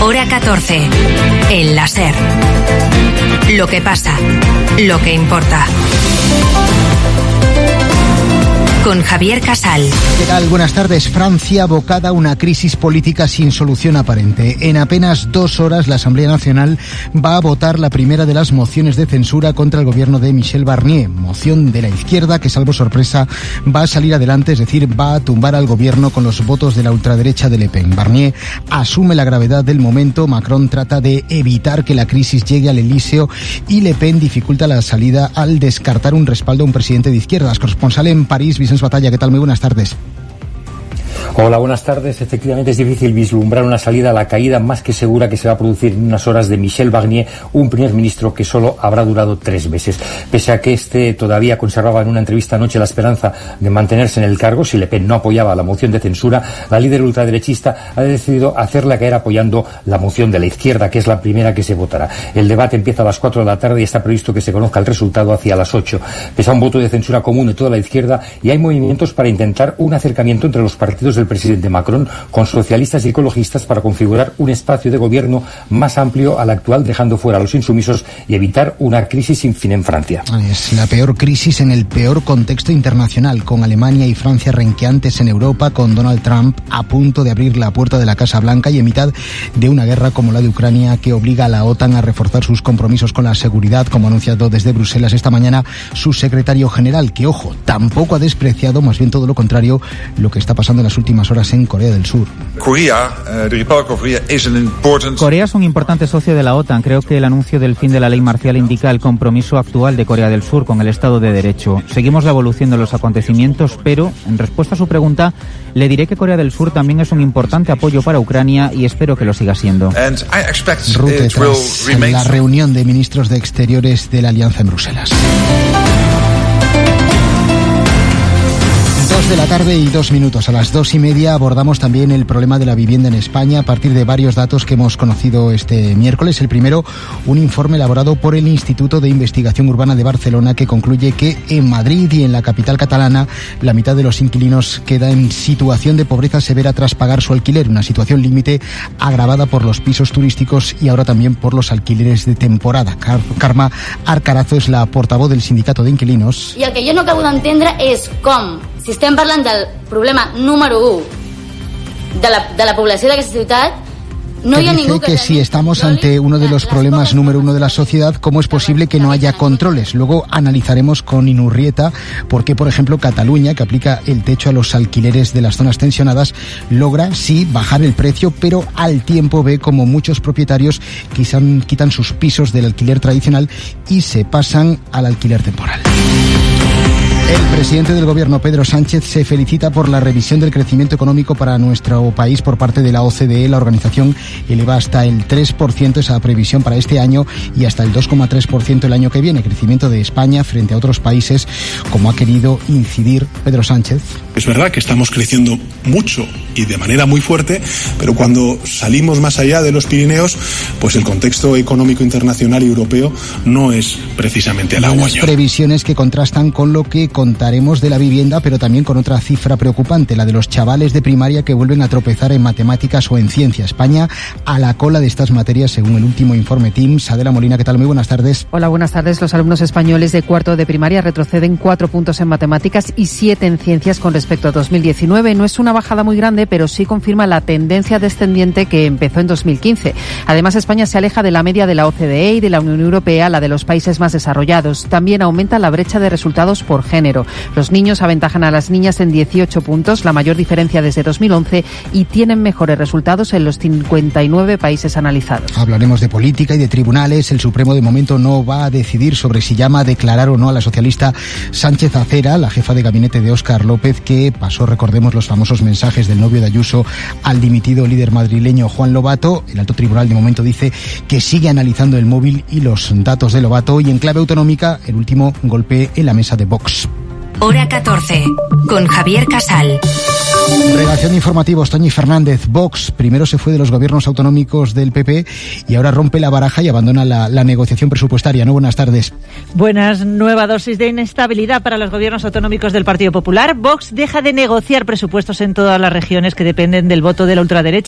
Hora 14. El láser. Lo que pasa. Lo que importa. Con Javier Casal. ¿Qué tal? Buenas tardes. Francia abocada a una crisis política sin solución aparente. En apenas 2 horas la Asamblea Nacional va a votar la primera de las mociones de censura contra el gobierno de Michel Barnier. Moción de la izquierda que, salvo sorpresa, va a salir adelante, es decir, va a tumbar al gobierno con los votos de la ultraderecha de Le Pen. Barnier asume la gravedad del momento. Macron trata de evitar que la crisis llegue al Elíseo y Le Pen dificulta la salida al descartar un respaldo a un presidente de izquierdas. Corresponsal en París, Vicente Batalla, ¿qué tal? Muy buenas tardes. Hola, buenas tardes. Efectivamente es difícil vislumbrar una salida a la caída más que segura que se va a producir en unas horas de Michel Barnier, un primer ministro que solo habrá durado 3 meses. Pese a que este todavía conservaba en una entrevista anoche la esperanza de mantenerse en el cargo si Le Pen no apoyaba la moción de censura, la líder ultraderechista ha decidido hacerla caer apoyando la moción de la izquierda, que es la primera que se votará. El debate empieza a las 4 de la tarde y está previsto que se conozca el resultado hacia las 8. Pese a un voto de censura común de toda la izquierda, y hay movimientos para intentar un acercamiento entre los partidos del presidente Macron con socialistas y ecologistas para configurar un espacio de gobierno más amplio al actual, dejando fuera a los insumisos y evitar una crisis sin fin en Francia. Es la peor crisis en el peor contexto internacional, con Alemania y Francia renqueantes en Europa, con Donald Trump a punto de abrir la puerta de la Casa Blanca y en mitad de una guerra como la de Ucrania que obliga a la OTAN a reforzar sus compromisos con la seguridad, como ha anunciado desde Bruselas esta mañana su secretario general, que, ojo, tampoco ha despreciado, más bien todo lo contrario, lo que está pasando en las últimas horas en Corea del Sur. Corea es un importante socio de la OTAN. Creo que el anuncio del fin de la ley marcial indica el compromiso actual de Corea del Sur con el Estado de Derecho. Seguimos la evolución de los acontecimientos, pero en respuesta a su pregunta le diré que Corea del Sur también es un importante apoyo para Ucrania y espero que lo siga siendo. Rute tras la reunión de ministros de Exteriores de la Alianza en Bruselas. 2 de la tarde y 2 minutos. A las 2:30 abordamos también el problema de la vivienda en España a partir de varios datos que hemos conocido este miércoles. El primero, un informe elaborado por el Instituto de Investigación Urbana de Barcelona que concluye que en Madrid y en la capital catalana la mitad de los inquilinos queda en situación de pobreza severa tras pagar su alquiler, una situación límite agravada por los pisos turísticos y ahora también por los alquileres de temporada. Carme Arcarazo és la portavoz del sindicato de inquilinos. I el que jo no acabo d'entendre és com, si estem parlant del problema número 1 de la població d'aquesta ciutat, no hi ha ningú que si estamos ante uno de los problemas número 1 de la sociedad, ¿cómo es posible que no haya controles? Luego analizaremos con Inurrieta por qué, por ejemplo, Cataluña, que aplica el techo a los alquileres de las zonas tensionadas, logra, sí, bajar el precio, pero al tiempo ve como muchos propietarios quitan sus pisos del alquiler tradicional y se pasan al alquiler temporal. El presidente del gobierno, Pedro Sánchez, se felicita por la revisión del crecimiento económico para nuestro país por parte de la OCDE. La organización eleva hasta el 3% esa previsión para este año y hasta el 2,3% el año que viene. Crecimiento de España frente a otros países, como ha querido incidir Pedro Sánchez. Es verdad que estamos creciendo mucho y de manera muy fuerte, pero cuando salimos más allá de los Pirineos, pues el contexto económico internacional y europeo no es precisamente halagüeño. Unas previsiones que contrastan con lo que contaremos de la vivienda, pero también con otra cifra preocupante, la de los chavales de primaria que vuelven a tropezar en matemáticas o en ciencia. España a la cola de estas materias, según el último informe TIMSS. Adela Molina, ¿qué tal? Muy buenas tardes. Hola, buenas tardes. Los alumnos españoles de cuarto de primaria retroceden 4 puntos en matemáticas y 7 en ciencias con respecto a 2019. No es una bajada muy grande, pero sí confirma la tendencia descendiente que empezó en 2015. Además, España se aleja de la media de la OCDE y de la Unión Europea, la de los países más desarrollados. También aumenta la brecha de resultados por género. Los niños aventajan a las niñas en 18 puntos, la mayor diferencia desde 2011, y tienen mejores resultados en los 59 países analizados. Hablaremos de política y de tribunales. El Supremo de momento no va a decidir sobre si llama a declarar o no a la socialista Sánchez Acera, la jefa de gabinete de Óscar López, que pasó, recordemos, los famosos mensajes del novio de Ayuso al dimitido líder madrileño Juan Lobato. El alto tribunal de momento dice que sigue analizando el móvil y los datos de Lobato. Y en clave autonómica, el último golpe en la mesa de Vox. Hora 14, con Javier Casal. Redacción de informativos, Toñi Fernández. Vox primero se fue de los gobiernos autonómicos del PP y ahora rompe la baraja y abandona la negociación presupuestaria. ¿No? Buenas tardes. Buenas. Nueva dosis de inestabilidad para los gobiernos autonómicos del Partido Popular. Vox deja de negociar presupuestos en todas las regiones que dependen del voto de la ultraderecha.